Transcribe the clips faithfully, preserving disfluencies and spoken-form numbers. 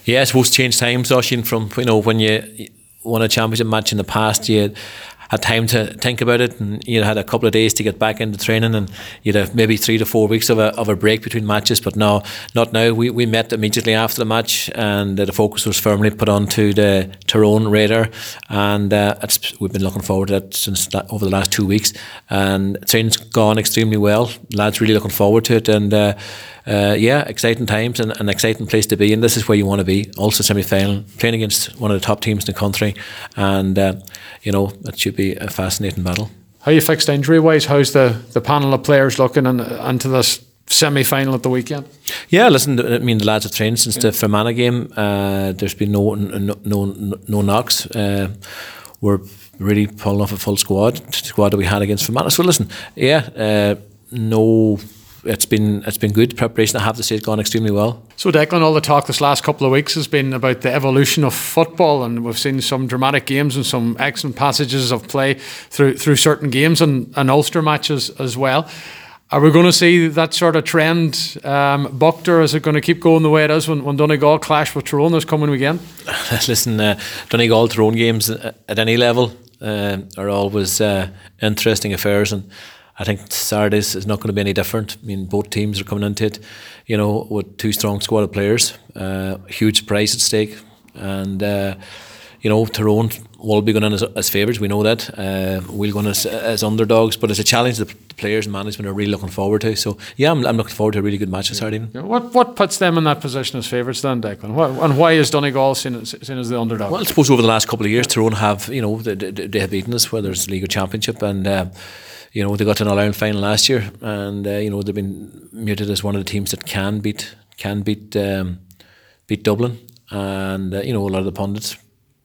Yeah, I suppose change times, Oisin, from, you know, when you won a championship match in the past, you had time to think about it, and you had a couple of days to get back into training, and you'd have maybe three to four weeks of a of a break between matches. But no, not now. We we met immediately after the match, and uh, the focus was firmly put onto the Tyrone radar, and uh, it's, we've been looking forward to that since that, over the last two weeks. And training's gone extremely well. Lads really looking forward to it, and. Uh, Uh, yeah, exciting times and an exciting place to be, and this is where you want to be. Also semi-final, playing against one of the top teams in the country, and uh, you know, it should be a fascinating battle. How are you fixed injury-wise? How's the, the panel of players looking in, into this semi-final at the weekend? Yeah, listen, I mean, the lads have trained since yeah. the Fermanagh game. Uh, there's been no no no, no knocks. Uh, we're really pulling off a full squad, squad that we had against Fermanagh. So listen, yeah, uh, no. It's been it's been good preparation. I have to say it's gone extremely well. So Declan, all the talk this last couple of weeks has been about the evolution of football, and we've seen some dramatic games and some excellent passages of play through through certain games and, and Ulster matches as well. Are we going to see that sort of trend um, bucked, or is it going to keep going the way it is when, when Donegal clash with Tyrone this coming weekend? Listen, uh, Donegal Tyrone games at any level uh, are always uh, interesting affairs, and I think Saturdays is not going to be any different. I mean, both teams are coming into it, you know, with two strong squad of players, uh, huge prize at stake, and uh, you know, Tyrone will be going in as, as favourites. We know that. Uh, we'll go in as, as underdogs, but it's a challenge that the players and management are really looking forward to. So yeah, I'm, I'm looking forward to a really good match this Saturday evening. Yeah. What what puts them in that position as favourites then, Declan? What, and why is Donegal seen, seen as the underdog? Well, I suppose over the last couple of years, Tyrone have, you know, they, they, they have beaten us, whether it's League or Championship, and. Uh, You know, they got to an All-Ireland final last year, and uh, you know, they've been muted as one of the teams that can beat can beat um, beat Dublin, and uh, you know, a lot of the pundits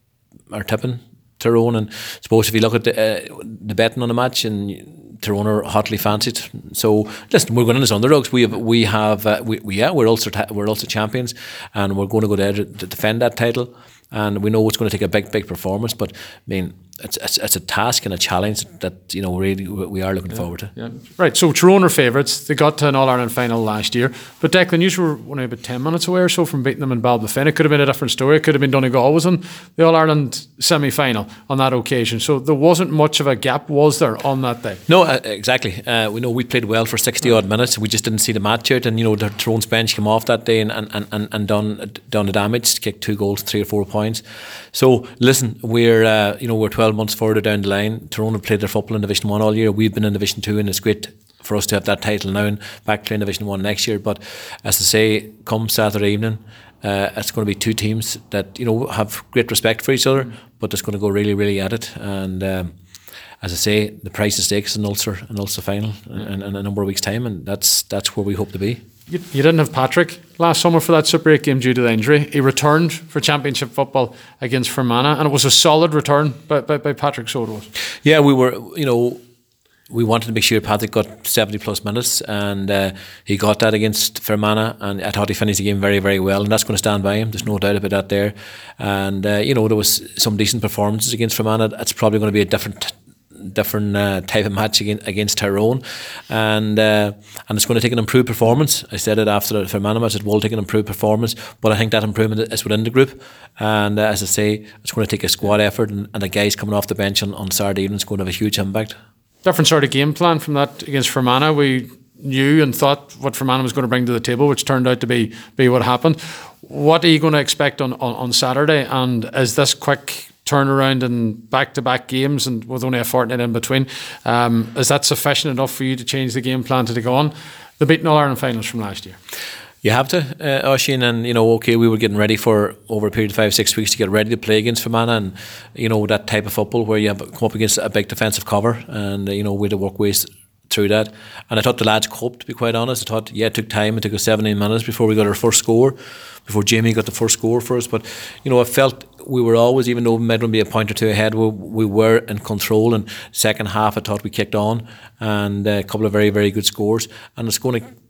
are tipping Tyrone. And I suppose if you look at the, uh, the betting on the match, and Tyrone are hotly fancied. So listen, we're going in as underdogs. We have we have uh, we, we yeah we're also ta- we're also champions, and we're going to go there to, to defend that title. And we know it's going to take a big, big performance, but I mean, it's it's, it's a task and a challenge that, you know, really we are looking yeah, forward to. Yeah. Right, so Tyrone are favourites. They got to an All-Ireland final last year, but Declan, you were only about ten minutes away or so from beating them in Balbafin. It could have been a different story. It could have been Donegal was in the All-Ireland semi-final on that occasion. So there wasn't much of a gap, was there, on that day? No, uh, exactly. Uh, we know we played well for sixty odd minutes. We just didn't see the match out, and you know, the Tyrone's bench came off that day and and, and, and done done the damage, kicked two goals, three or four points. So listen, we're uh, you know, we're twelve months further down the line. Tyrone have played their football in Division One all year. We've been in Division Two, and it's great for us to have that title now and back playing Division One next year. But as I say, come Saturday evening, uh, it's going to be two teams that, you know, have great respect for each other, but it's going to go really, really at it. And um, as I say, the price at stake is an Ulster, an Ulster final in, in a number of weeks' time, and that's that's where we hope to be. You, you didn't have Patrick last summer for that Super eight game due to the injury. He returned for Championship football against Fermanagh, and it was a solid return by, by, by Patrick, so it was. Yeah, we were, you know, we wanted to make sure Patrick got seventy plus minutes, and uh, he got that against Fermanagh, and I thought he finished the game very, very well, and that's going to stand by him. There's no doubt about that there. And, uh, you know, there was some decent performances against Fermanagh. It's probably going to be a different different uh, type of match against, against Tyrone, and uh, and it's going to take an improved performance. I said it after the Fermanagh match, it will take an improved performance, but I think that improvement is within the group, and uh, as I say, it's going to take a squad effort, and, and the guys coming off the bench on, on Saturday evening is going to have a huge impact. Different sort of game plan from that against Fermanagh. We knew and thought what Fermanagh was going to bring to the table, which turned out to be be what happened. What are you going to expect on, on, on Saturday, and is this quick turnaround and back-to-back games, and with only a fortnight in between, um, is that sufficient enough for you to change the game plan to take on the beaten All-Ireland finals from last year? You have to, uh, Oisin, and you know, okay, we were getting ready for over a period of five, six weeks to get ready to play against Fermanagh, and you know, that type of football where you have come up against a big defensive cover, and uh, you know, we had to work ways through that. And I thought the lads coped, to be quite honest. I thought, yeah, it took time. It took us seventeen minutes before we got our first score, before Jamie got the first score for us. But you know, I felt we were always, even though we might be a point or two ahead, we, we were in control. And second half, I thought we kicked on, and a couple of very, very good scores. And it's going to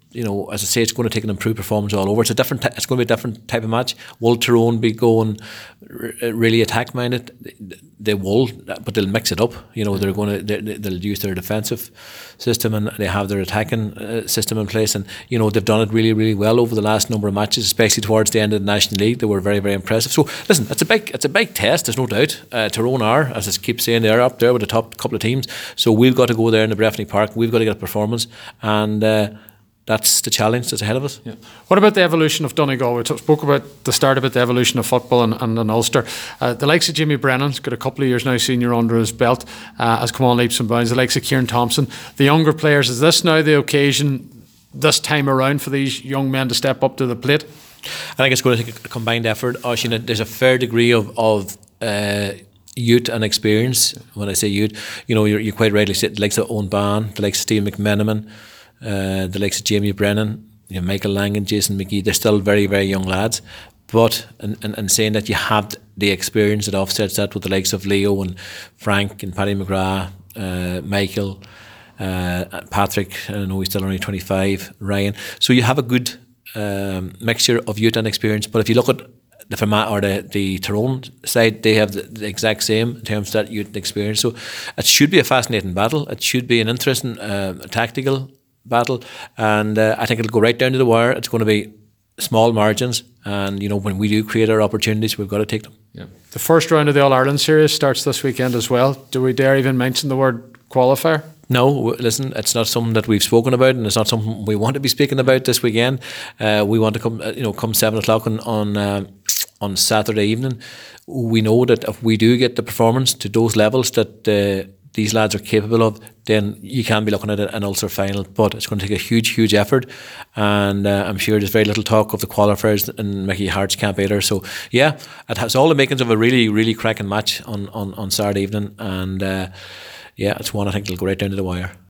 you know, as I say, it's going to take an improved performance all over. It's a different. It's going to be a different type of match. Will Tyrone be going r- really attack minded? They will, but they'll mix it up. You know, they're going to they, they'll use their defensive system and they have their attacking uh, system in place. And you know, they've done it really, really well over the last number of matches, especially towards the end of the National League. They were very, very impressive. So listen, it's a big, it's a big test. There's no doubt. Uh, Tyrone are, as I keep saying, they're up there with the top couple of teams. So we've got to go there in the Breffni Park. We've got to get a performance and. Uh, That's the challenge that's ahead of us. Yeah. What about the evolution of Donegal? We t- spoke about the start about the evolution of football and, and in Ulster. Uh, the likes of Jimmy Brennan's got a couple of years now senior under his belt, uh, has come on leaps and bounds. The likes of Kieran Thompson. The younger players, is this now the occasion this time around for these young men to step up to the plate? I think it's going to take a combined effort. Oisín, there's a fair degree of, of uh, youth and experience. When I say youth, you know, you're, you're quite rightly said, the likes of Owen Ban, the likes of Steve McMenamin, Uh, the likes of Jamie Brennan, you know, Michael Langan, Jason McGee, they're still very, very young lads. But in, in, in saying that, you have the experience that offsets that with the likes of Leo and Frank and Paddy McGrath, uh, Michael, uh, Patrick, I know he's still only twenty-five, Ryan. So you have a good um, mixture of youth and experience. But if you look at the Fermanagh or the, the Tyrone side, they have the, the exact same in terms of that youth and experience. So it should be a fascinating battle. It should be an interesting uh, tactical battle, and uh, I think it'll go right down to the wire. It's going to be small margins, and you know, when we do create our opportunities, we've got to take them. Yeah. The first round of the All-Ireland series starts this weekend as well. Do we dare even mention the word qualifier? No, listen, it's not something that we've spoken about, and it's not something we want to be speaking about this weekend. Uh, we want to come, uh, you know, come seven o'clock on on, uh, on Saturday evening. We know that if we do get the performance to those levels that uh, these lads are capable of, then you can be looking at an Ulster final. But it's going to take a huge, huge effort, and uh, I'm sure there's very little talk of the qualifiers in Mickey Hart's camp either. So yeah, it has all the makings of a really, really cracking match on, on, on Saturday evening, and uh, yeah, it's one I think will go right down to the wire.